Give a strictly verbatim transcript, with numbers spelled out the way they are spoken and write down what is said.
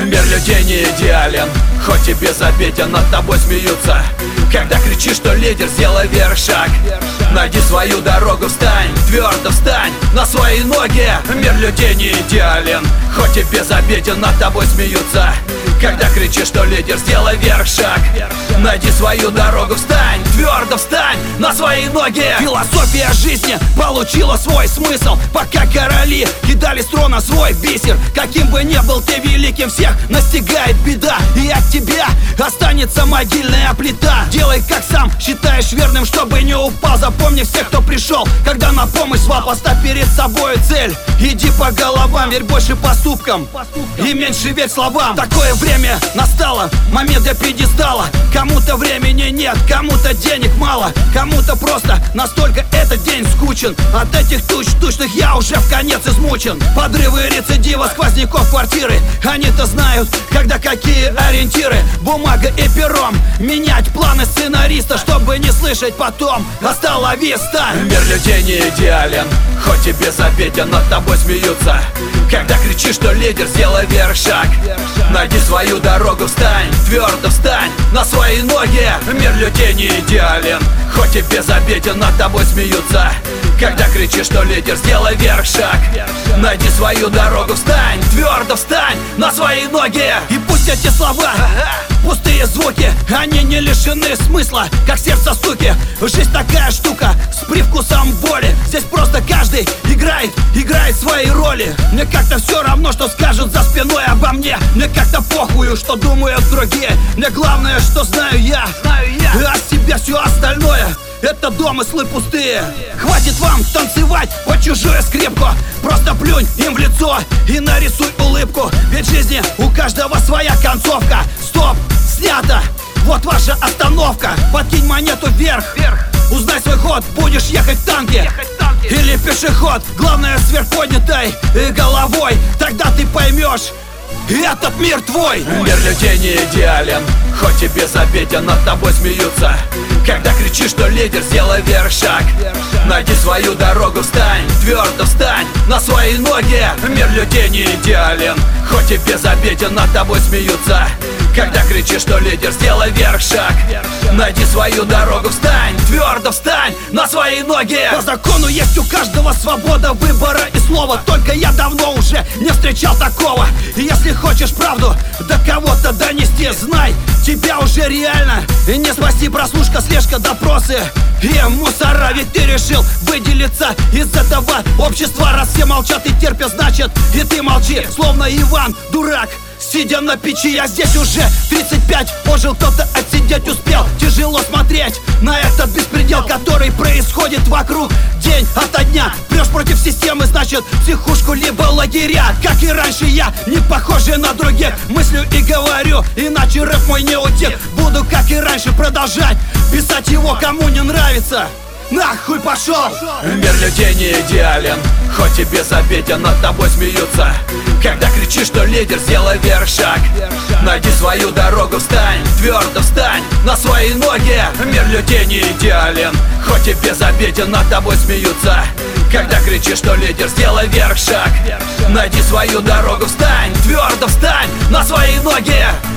Мир людей не идеален, хоть и безобиден, над тобой смеются. Когда кричишь, что лидер, сделай вверх шаг. Найди свою дорогу, встань, твердо встань на свои ноги. Мир людей не идеален, хоть и безобиден, над тобой смеются. Когда кричишь, что лидер, сделай вверх шаг. Найди свою дорогу, встань, твердо встань на свои ноги. Философия жизни получила свой смысл, пока короли кидали с трона свой бисер. Каким бы ни был ты великим, всех настигает беда, и от тебя останется могильная плита. Делай как сам считаешь верным, чтобы не упал. Запомни всех, кто пришел, когда на помощь звал. Поставь перед собой цель, иди по головам, верь больше поступкам и меньше верь словам. Такое время настало, момент для пьедестала. Кому-то времени нет, кому-то денег мало, кому-то просто настолько этот день скучен. От этих туч тучных я уже в конец измучен. Подрывы рецидива сквозняков квартиры, они-то знают, когда какие ориентиры. Бумага и пером, менять планы сценариста, чтобы не слышать потом «Hasta vista». Мир людей не идеален, хоть и безобиден, над тобой смеются. Когда кричишь, что лидер, сделай вверх шаг. Найди свою дорогу, встань, твердо встань на свои ноги. Мир людей не идеален, хоть и безобиден, над тобой смеются. Когда кричишь, что лидер, сделай вверх шаг. Найди свою дорогу, встань, твердо встань на свои ноги. И пусть эти слова, пустые звуки, они не лишены смысла, как сердце суки. Жизнь такая штука с привкусом боли. Здесь просто каждый играет, играет свои роли. Мне как-то все равно, что скажут за спиной обо мне. Мне как-то похую, что думают другие. Мне главное, что знаю я, а с себя все остальное это домыслы пустые. Хватит вам танцевать под чужую скрипку. Просто плюнь им в лицо и нарисуй улыбку. Ведь в жизни у каждого своя концовка. Стоп, снято, вот ваша остановка. Подкинь монету вверх, узнай свой ход, будешь ехать в танке или пешеход. Главное, сверхподнятой головой, тогда ты поймешь, этот мир твой. Мир людей не идеален, хоть и безобиден, над тобой смеются. Когда кричишь, что лидер, сделай вверх шаг. Найди свою дорогу, встань, твердо встань на свои ноги. Мир людей не идеален, хоть и безобиден, над тобой смеются. Когда кричишь, что лидер, сделай вверх шаг. Найди свою дорогу, встань, твердо встань на свои ноги. По закону есть у каждого свобода выбора и слова. Только я давно уже не встречал такого. И если хочешь правду до кого-то донести, знай, тебя уже реально и не спасти. Прослушка, слежка, допросы и мусора. Ведь ты решил выделиться из этого общества. Раз все молчат и терпят, значит и ты молчи. Словно Иван, дурак, сидя на печи. Я здесь уже тридцать пять, ожил, кто-то отсидеть успел. Тяжело смотреть на этот беспредел, который происходит вокруг день ото дня. Прешь против системы, значит психушку либо лагеря. Как и раньше я не похожий на других, мыслю и говорю, иначе рэп мой не утек. Буду как и раньше продолжать писать его, кому не нравится, нахуй пошел. Мир людей не идеален, хоть и безобиден, над тобой смеются. Когда кричишь, что лидер, сделай вверх шаг. Найди свою дорогу, встань, твердо встань на свои ноги. Мир людей не идеален, хоть и безобиден, над тобой смеются. Когда кричишь, что лидер, сделай вверх шаг. Найди свою дорогу, встань, твердо встань на свои ноги.